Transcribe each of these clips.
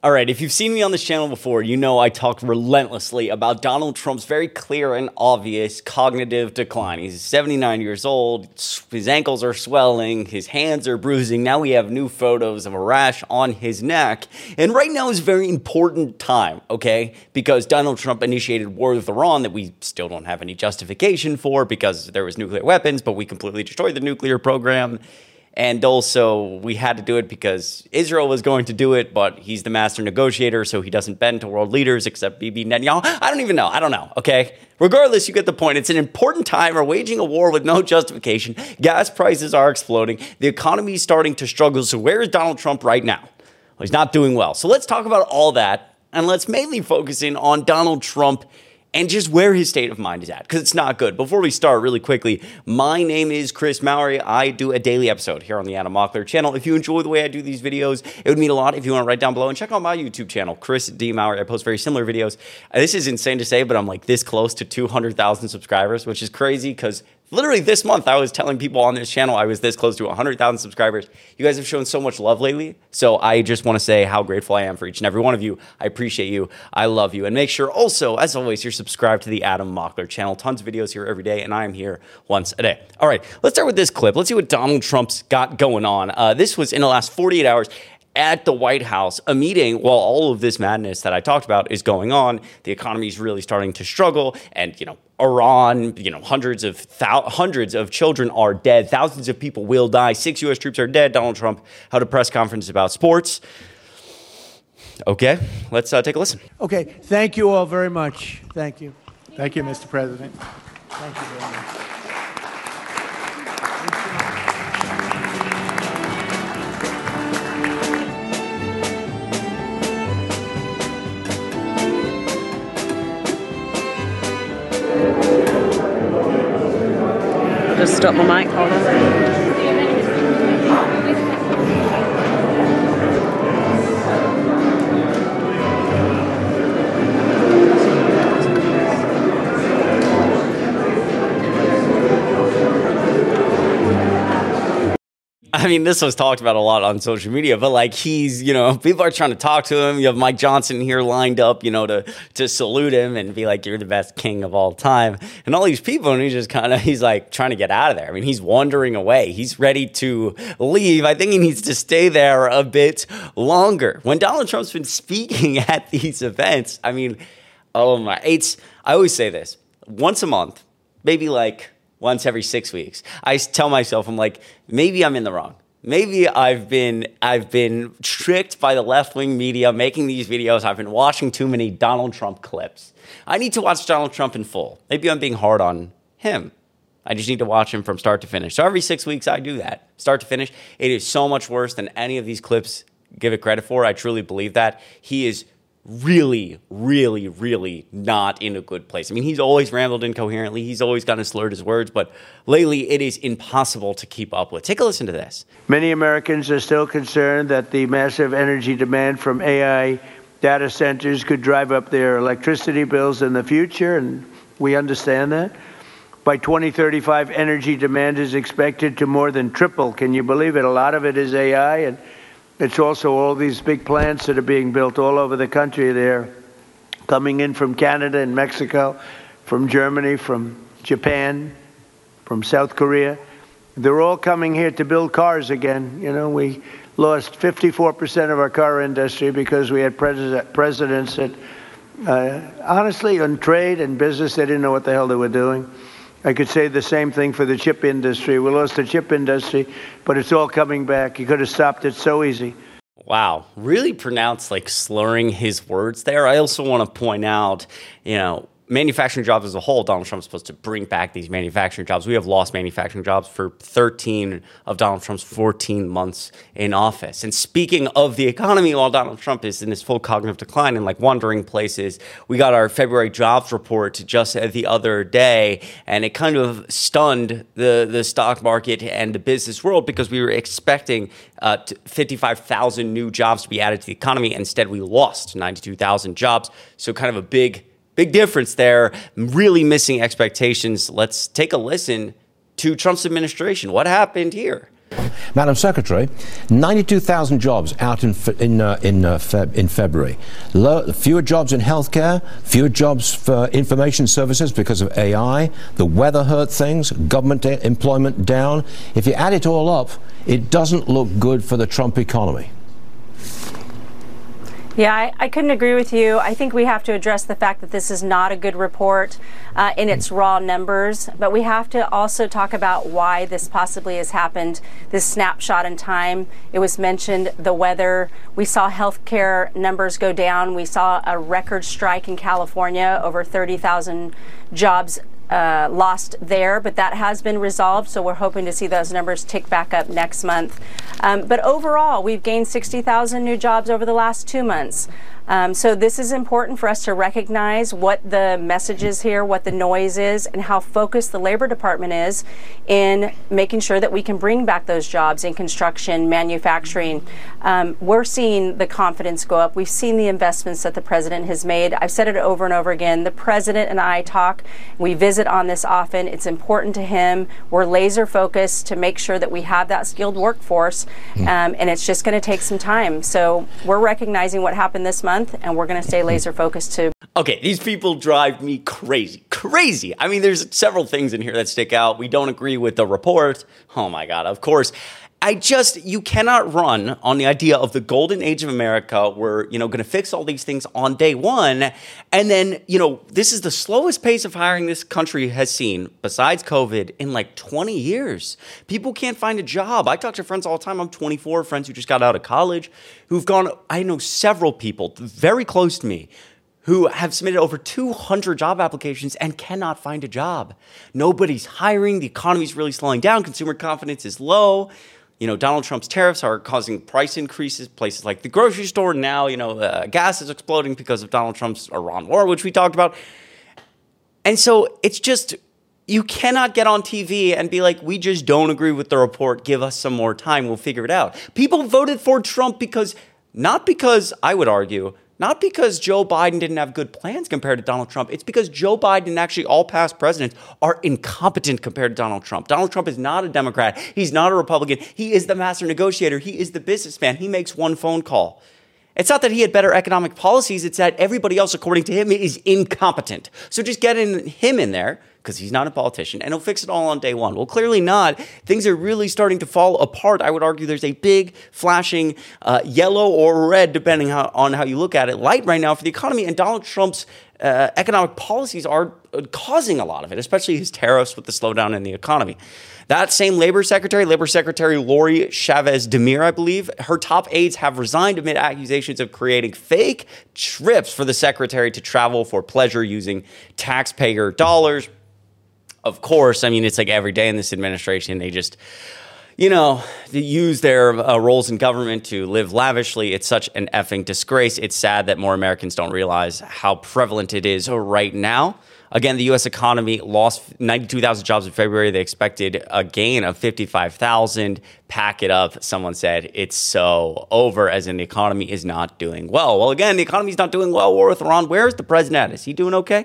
All right, if you've seen me on this channel before, you know I talk relentlessly about Donald Trump's very clear and obvious cognitive decline. He's 79 years old, his ankles are swelling, his hands are bruising. Now we have new photos of a rash on his neck. And right now is a very important time, okay? Because Donald Trump initiated war with Iran that we still don't have any justification for because there was nuclear weapons, but we completely destroyed the nuclear program. And also, we had to do it because Israel was going to do it, but he's the master negotiator, so he doesn't bend to world leaders except Bibi Netanyahu. I don't know, okay? Regardless, you get the point. It's an important time. We're waging a war with no justification. Gas prices are exploding. The economy is starting to struggle. So where is Donald Trump right now? Well, he's not doing well. So let's talk about all that, and let's mainly focus in on Donald Trump and just where his state of mind is at, because it's not good. Before we start, really quickly, my name is Chris Mowry. I do a daily episode here on the Adam Mockler channel. If you enjoy the way I do these videos, it would mean a lot if you want to write down below and check out my YouTube channel, Chris D. Mowry. I post very similar videos. This is insane to say, but I'm like this close to 200,000 subscribers, which is crazy because literally this month, I was telling people on this channel I was this close to 100,000 subscribers. You guys have shown so much love lately, so I just want to say how grateful I am for each and every one of you. I appreciate you. I love you. And make sure also, as always, you're subscribed to the Adam Mockler channel. Tons of videos here every day, and I am here once a day. All right, let's start with this clip. Let's see what Donald Trump's got going on. This was in the last 48 hours. At the White House, a meeting while all of this madness that I talked about is going on. The economy is really starting to struggle, and Iran, hundreds of children are dead. Thousands of people will die. 6 U.S. troops are dead. Donald Trump held a press conference about sports. Okay, let's take a listen. Okay, thank you all very much. Thank you. Thank you, Mr. President. Thank you very much. Just stop my mic, hold on. I mean, this was talked about a lot on social media, but like people are trying to talk to him. You have Mike Johnson here lined up, to salute him and be like, you're the best king of all time. And all these people, and he's like trying to get out of there. I mean, he's wandering away. He's ready to leave. I think he needs to stay there a bit longer. When Donald Trump's been speaking at these events, I mean, I always say this, once a month, maybe like once every 6 weeks, I tell myself, I'm like, maybe I'm in the wrong. Maybe I've been tricked by the left-wing media making these videos. I've been watching too many Donald Trump clips. I need to watch Donald Trump in full. Maybe I'm being hard on him. I just need to watch him from start to finish. So every 6 weeks, I do that. Start to finish. It is so much worse than any of these clips give it credit for. I truly believe that. He is really, really, really not in a good place. I mean, he's always rambled incoherently. He's always kind of slurred his words, but lately it is impossible to keep up with. Take a listen to this. Many Americans are still concerned that the massive energy demand from AI data centers could drive up their electricity bills in the future, and we understand that. By 2035, energy demand is expected to more than triple. Can you believe it? A lot of it is AI, and it's also all these big plants that are being built all over the country. They're coming in from Canada and Mexico, from Germany, from Japan, from South Korea. They're all coming here to build cars again. We lost 54% of our car industry because we had presidents that, honestly, on trade and business, they didn't know what the hell they were doing. I could say the same thing for the chip industry. We lost the chip industry, but it's all coming back. You could have stopped it so easy. Wow, really pronounced, like slurring his words there. I also want to point out, manufacturing jobs as a whole, Donald Trump's supposed to bring back these manufacturing jobs. We have lost manufacturing jobs for 13 of Donald Trump's 14 months in office. And speaking of the economy, while Donald Trump is in this full cognitive decline and like wandering places, we got our February jobs report just the other day, and it kind of stunned the stock market and the business world because we were expecting 55,000 new jobs to be added to the economy. Instead, we lost 92,000 jobs. So kind of a big difference there, really missing expectations. Let's take a listen to Trump's administration. What happened here? Madam Secretary, 92,000 jobs out in February. Fewer jobs in healthcare, fewer jobs for information services because of AI. The weather hurt things. Government employment down. If you add it all up, it doesn't look good for the Trump economy. Yeah, I couldn't agree with you. I think we have to address the fact that this is not a good report in its raw numbers, but we have to also talk about why this possibly has happened, this snapshot in time. It was mentioned the weather. We saw healthcare numbers go down. We saw a record strike in California, over 30,000 jobs lost there, but that has been resolved, so we're hoping to see those numbers tick back up next month. But overall, we've gained 60,000 new jobs over the last 2 months. So this is important for us to recognize what the message is here, what the noise is, and how focused the Labor Department is in making sure that we can bring back those jobs in construction, manufacturing. We're seeing the confidence go up. We've seen the investments that the president has made. I've said it over and over again. The president and I talk. We visit on this often. It's important to him. We're laser focused to make sure that we have that skilled workforce, and it's just going to take some time. So we're recognizing what happened this month, and we're going to stay laser focused too. Okay, these people drive me crazy. I mean, there's several things in here that stick out. We don't agree with the report. Oh my God, of course. You cannot run on the idea of the golden age of America. We're, going to fix all these things on day one. And then, this is the slowest pace of hiring this country has seen, besides COVID, in like 20 years. People can't find a job. I talk to friends all the time. I'm 24, friends who just got out of college, I know several people very close to me who have submitted over 200 job applications and cannot find a job. Nobody's hiring. The economy's really slowing down. Consumer confidence is low. Donald Trump's tariffs are causing price increases. Places like the grocery store now, gas is exploding because of Donald Trump's Iran war, which we talked about. And so it's just, you cannot get on TV and be like, we just don't agree with the report. Give us some more time. We'll figure it out. People voted for Trump not because Joe Biden didn't have good plans compared to Donald Trump. It's because Joe Biden and actually all past presidents are incompetent compared to Donald Trump. Donald Trump is not a Democrat. He's not a Republican. He is the master negotiator. He is the businessman. He makes one phone call. It's not that he had better economic policies. It's that everybody else, according to him, is incompetent. So just get him in there, because he's not a politician, and he'll fix it all on day one. Well, clearly not. Things are really starting to fall apart. I would argue there's a big, flashing yellow or red, depending on how you look at it, light right now for the economy, and Donald Trump's economic policies are causing a lot of it, especially his tariffs with the slowdown in the economy. That same Labor Secretary Lori Chavez Demir, I believe, her top aides have resigned amid accusations of creating fake trips for the secretary to travel for pleasure using taxpayer dollars. Of course, I mean, it's like every day in this administration, they just, they use their roles in government to live lavishly. It's such an effing disgrace. It's sad that more Americans don't realize how prevalent it is right now. Again, the U.S. economy lost 92,000 jobs in February. They expected a gain of 55,000. Pack it up. Someone said it's so over, as in the economy is not doing well. Well, again, the economy is not doing well. War with Iran. Where's the president at? Is he doing okay?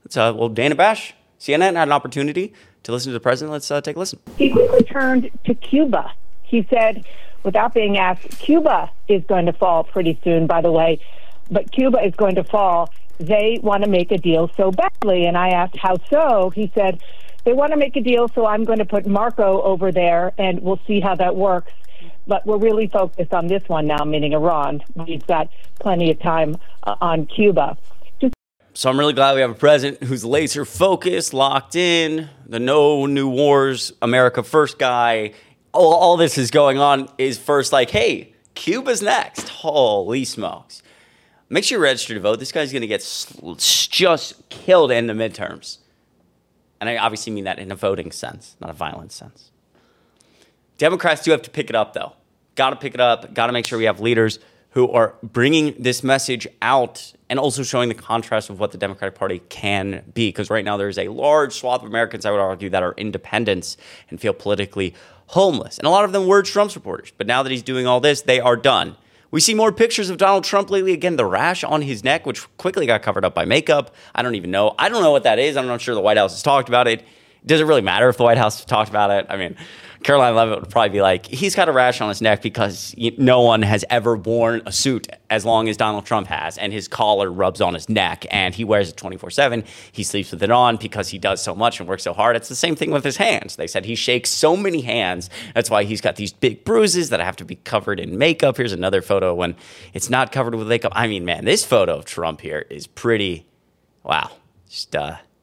Dana Bash, CNN, had an opportunity to listen to the president. Let's take a listen. He quickly turned to Cuba. He said, without being asked, Cuba is going to fall pretty soon, by the way, but Cuba is going to fall. They want to make a deal so badly. And I asked, how so? He said, they want to make a deal, so I'm going to put Marco over there, and we'll see how that works. But we're really focused on this one now, meaning Iran. We've got plenty of time on Cuba. So I'm really glad we have a president who's laser focused, locked in, the no new wars, America first guy. All this is going on is first like, hey, Cuba's next. Holy smokes. Make sure you register to vote. This guy's going to get just killed in the midterms. And I obviously mean that in a voting sense, not a violent sense. Democrats do have to pick it up, though. Got to pick it up. Got to make sure we have leaders who are bringing this message out and also showing the contrast of what the Democratic Party can be. Because right now there's a large swath of Americans, I would argue, that are independents and feel politically homeless. And a lot of them were Trump supporters. But now that he's doing all this, they are done. We see more pictures of Donald Trump lately. Again, the rash on his neck, which quickly got covered up by makeup. I don't even know. I don't know what that is. I'm not sure the White House has talked about it. Does it really matter if the White House talked about it? I mean, Caroline Leavitt would probably be like, he's got a rash on his neck because no one has ever worn a suit as long as Donald Trump has, and his collar rubs on his neck, and he wears it 24/7. He sleeps with it on because he does so much and works so hard. It's the same thing with his hands. They said he shakes so many hands. That's why he's got these big bruises that have to be covered in makeup. Here's another photo when it's not covered with makeup. I mean, man, this photo of Trump here is pretty, wow. Just,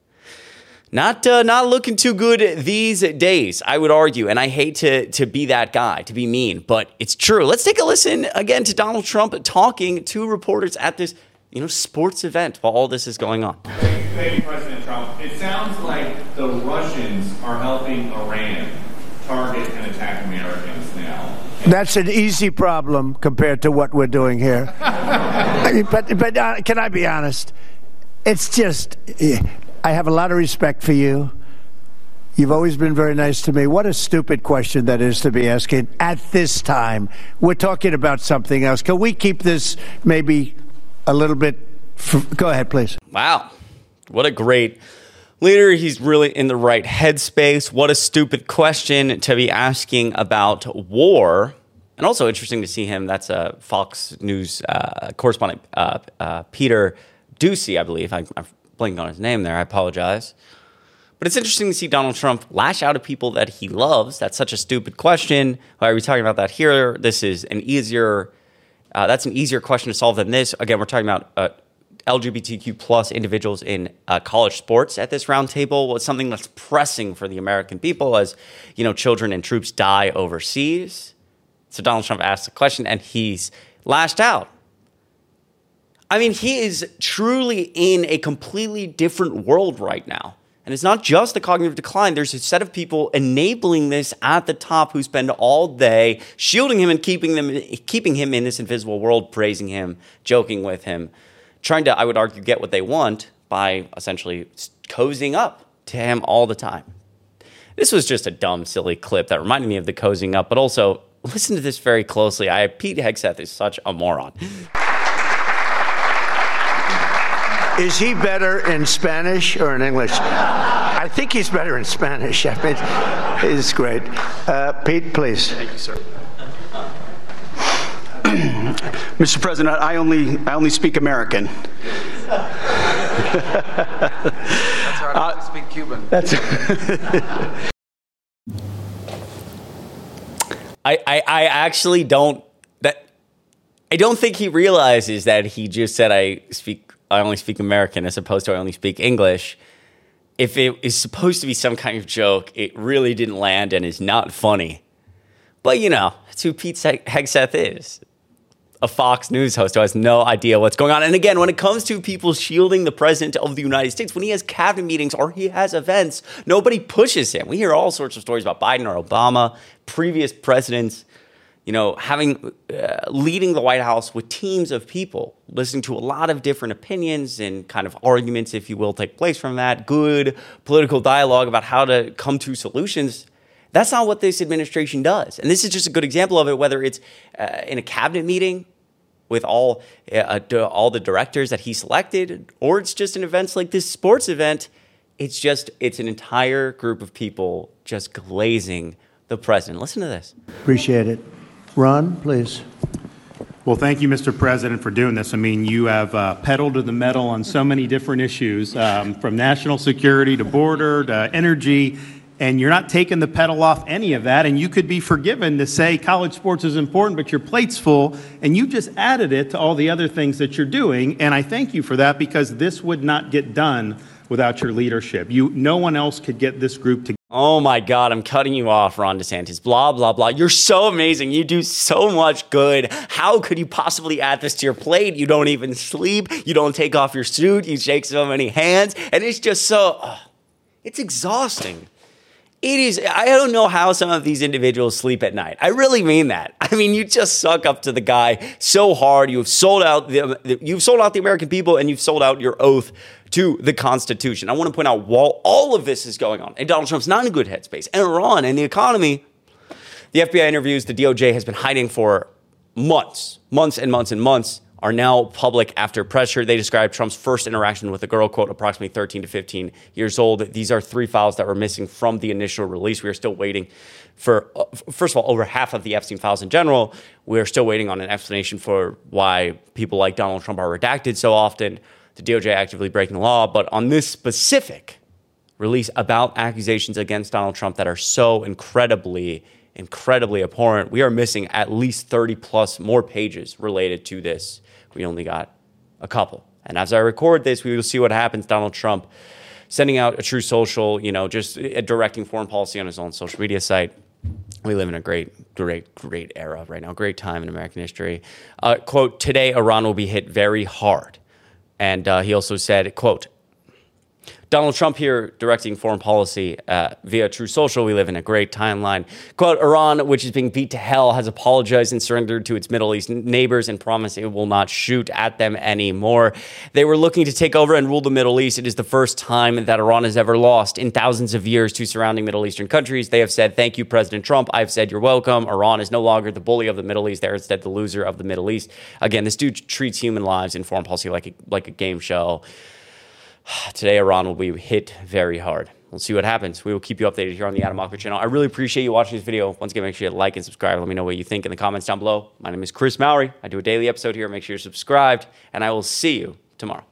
not looking too good these days, I would argue. And I hate to be that guy, to be mean, but it's true. Let's take a listen again to Donald Trump talking to reporters at this, sports event while all this is going on. Thank you, President Trump. It sounds like the Russians are helping Iran target and attack Americans now. That's an easy problem compared to what we're doing here. But can I be honest? It's just, I have a lot of respect for you. You've always been very nice to me. What a stupid question that is to be asking at this time. We're talking about something else. Can we keep this maybe a little bit? Go ahead, please. Wow. What a great leader. He's really in the right headspace. What a stupid question to be asking about war. And also interesting to see him. That's a Fox News correspondent, Peter Doocy, I believe. I'm blanking on his name there. I apologize. But it's interesting to see Donald Trump lash out at people that he loves. That's such a stupid question. Why are we talking about that here? This is that's an easier question to solve than this. Again, we're talking about LGBTQ plus individuals in college sports at this roundtable. It's something that's pressing for the American people as, children and troops die overseas. So Donald Trump asked the question and he's lashed out. I mean, he is truly in a completely different world right now. And it's not just the cognitive decline. There's a set of people enabling this at the top who spend all day shielding him and keeping him in this invisible world, praising him, joking with him, trying to, I would argue, get what they want by essentially cozying up to him all the time. This was just a dumb, silly clip that reminded me of the cozying up, but also listen to this very closely. Pete Hegseth is such a moron. Is he better in Spanish or in English? I think he's better in Spanish. I mean, it's great. Pete, please. Thank you, sir. Mr. President, I only speak American. That's hard. I only speak Cuban. I actually don't. I don't think he realizes that he just said I only speak American as opposed to I only speak English. If it is supposed to be some kind of joke, it really didn't land and is not funny. But that's who Pete Hegseth is. A Fox News host who has no idea what's going on. And again, when it comes to people shielding the president of the United States, when he has cabinet meetings or he has events, nobody pushes him. We hear all sorts of stories about Biden or Obama, previous presidents, leading the White House with teams of people, listening to a lot of different opinions and kind of arguments, if you will, take place from that, good political dialogue about how to come to solutions. That's not what this administration does. And this is just a good example of it, whether it's in a cabinet meeting with all the directors that he selected, or it's just in events like this sports event. It's an entire group of people just glazing the president. Listen to this. Appreciate it. Ron, please. Well, thank you, Mr. President, for doing this. I mean, you have pedaled to the metal on so many different issues, from national security to border to energy, and you're not taking the pedal off any of that. And you could be forgiven to say college sports is important, but your plate's full, and you just added it to all the other things that you're doing. And I thank you for that, because this would not get done without your leadership. No one else could get this group together. Oh my God, I'm cutting you off, Ron DeSantis. Blah, blah, blah. You're so amazing. You do so much good. How could you possibly add this to your plate? You don't even sleep. You don't take off your suit. You shake so many hands. And it's just it's exhausting. It is. I don't know how some of these individuals sleep at night. I really mean that. I mean, you just suck up to the guy so hard. You've sold out the American people, and you've sold out your oath to the Constitution. I want to point out, while all of this is going on, and Donald Trump's not in a good headspace, and Iran and the economy, the FBI interviews the DOJ has been hiding for months and months are now public after pressure. They described Trump's first interaction with a girl, quote, approximately 13 to 15 years old. These are 3 files that were missing from the initial release. We are still waiting for, first of all, over half of the Epstein files in general. We are still waiting on an explanation for why people like Donald Trump are redacted so often, the DOJ actively breaking the law. But on this specific release about accusations against Donald Trump that are so incredibly abhorrent, we are missing at least 30 plus more pages related to this. We only got a couple. And as I record this, we will see what happens. Donald Trump sending out a True Social, just directing foreign policy on his own social media site. We live in a great era right now, great time in American history. Quote, today, Iran will be hit very hard. And he also said, quote, Donald Trump here directing foreign policy via True Social. We live in a great timeline. Quote, Iran, which is being beat to hell, has apologized and surrendered to its Middle East neighbors and promised it will not shoot at them anymore. They were looking to take over and rule the Middle East. It is the first time that Iran has ever lost in thousands of years to surrounding Middle Eastern countries. They have said, thank you, President Trump. I've said, you're welcome. Iran is no longer the bully of the Middle East. They're instead the loser of the Middle East. Again, this dude treats human lives in foreign policy like a game show. Today, Iran will be hit very hard. We'll see what happens. We will keep you updated here on the Adam Mockler channel. I really appreciate you watching this video. Once again, make sure you like and subscribe. Let me know what you think in the comments down below. My name is Chris Mowry. I do a daily episode here. Make sure you're subscribed, and I will see you tomorrow.